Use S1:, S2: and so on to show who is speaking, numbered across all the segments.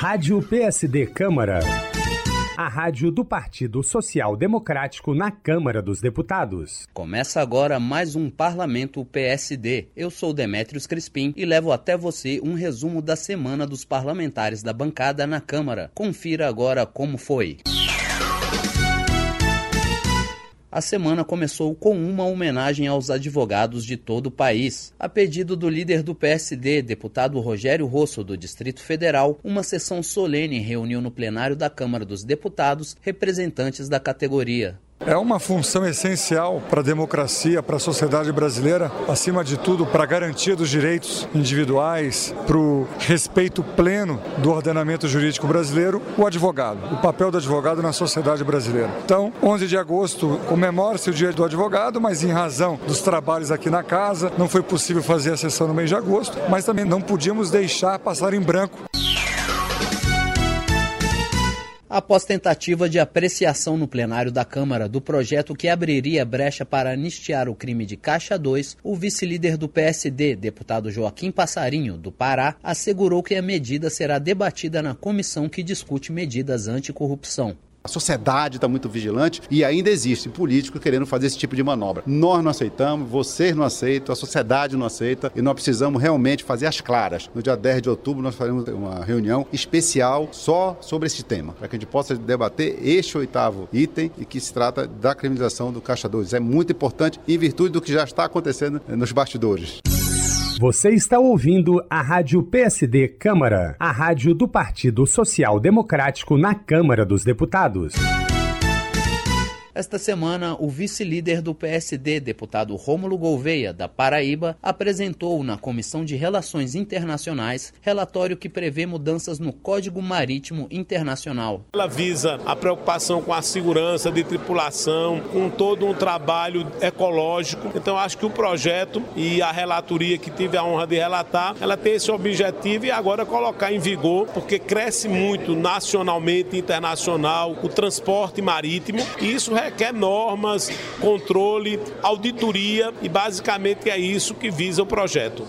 S1: Rádio PSD Câmara. A rádio do Partido Social Democrático na Câmara dos Deputados.
S2: Começa agora mais um Parlamento PSD. Eu sou Demétrios Crispim e levo até você um resumo da semana dos parlamentares da bancada na Câmara. Confira agora como foi. A semana começou com uma homenagem aos advogados de todo o país. A pedido do líder do PSD, deputado Rogério Rosso, do Distrito Federal, uma sessão solene reuniu no plenário da Câmara dos Deputados representantes da categoria.
S3: É uma função essencial para a democracia, para a sociedade brasileira, acima de tudo para a garantia dos direitos individuais, para o respeito pleno do ordenamento jurídico brasileiro, o advogado, o papel do advogado na sociedade brasileira. Então, 11 de agosto comemora-se o Dia do Advogado, mas em razão dos trabalhos aqui na casa, não foi possível fazer a sessão no mês de agosto, mas também não podíamos deixar passar em branco.
S2: Após tentativa de apreciação no plenário da Câmara do projeto que abriria brecha para anistiar o crime de Caixa 2, o vice-líder do PSD, deputado Joaquim Passarinho, do Pará, assegurou que a medida será debatida na comissão que discute medidas anticorrupção.
S4: A sociedade está muito vigilante e ainda existe político querendo fazer esse tipo de manobra. Nós não aceitamos, vocês não aceitam, a sociedade não aceita e nós precisamos realmente fazer as claras. No dia 10 de outubro nós faremos uma reunião especial só sobre esse tema, para que a gente possa debater este 8º item e que se trata da criminalização do Caixa 2. É muito importante em virtude do que já está acontecendo nos bastidores.
S1: Você está ouvindo a Rádio PSD Câmara, a rádio do Partido Social Democrático na Câmara dos Deputados.
S2: Esta semana, o vice-líder do PSD, deputado Rômulo Gouveia, da Paraíba, apresentou na Comissão de Relações Internacionais relatório que prevê mudanças no Código Marítimo Internacional.
S5: Ela visa a preocupação com a segurança de tripulação, com todo um trabalho ecológico. Então, acho que o projeto e a relatoria que tive a honra de relatar, ela tem esse objetivo e agora colocar em vigor, porque cresce muito nacionalmente e internacional o transporte marítimo e isso requer normas, controle, auditoria e basicamente é isso que visa o projeto.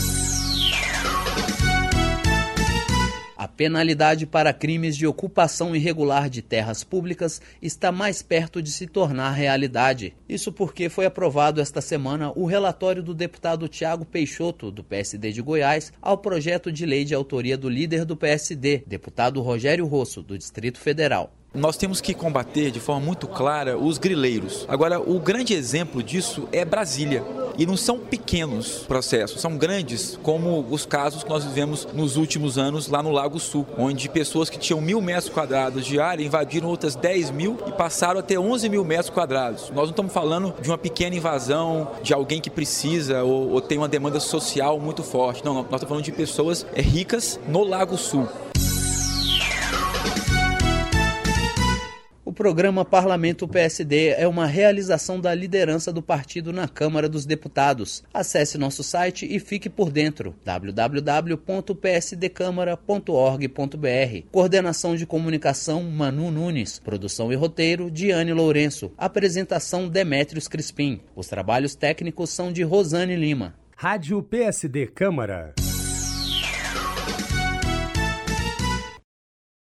S2: A penalidade para crimes de ocupação irregular de terras públicas está mais perto de se tornar realidade. Isso porque foi aprovado esta semana o relatório do deputado Thiago Peixoto, do PSD de Goiás, ao projeto de lei de autoria do líder do PSD, deputado Rogério Rosso, do Distrito Federal.
S6: Nós temos que combater de forma muito clara os grileiros. Agora, o grande exemplo disso é Brasília. E não são pequenos processos, são grandes, como os casos que nós vivemos nos últimos anos lá no Lago Sul, onde pessoas que tinham 1.000 metros quadrados de área invadiram outras 10 mil e passaram a ter 11 mil metros quadrados. Nós não estamos falando de uma pequena invasão, de alguém que precisa ou tem uma demanda social muito forte. Não, nós estamos falando de pessoas ricas no Lago Sul.
S2: O programa Parlamento PSD é uma realização da liderança do partido na Câmara dos Deputados. Acesse nosso site e fique por dentro, www.psdcamara.org.br. Coordenação de comunicação, Manu Nunes. Produção e roteiro, Diane Lourenço. Apresentação, Demétrios Crispim. Os trabalhos técnicos são de Rosane Lima.
S1: Rádio PSD Câmara.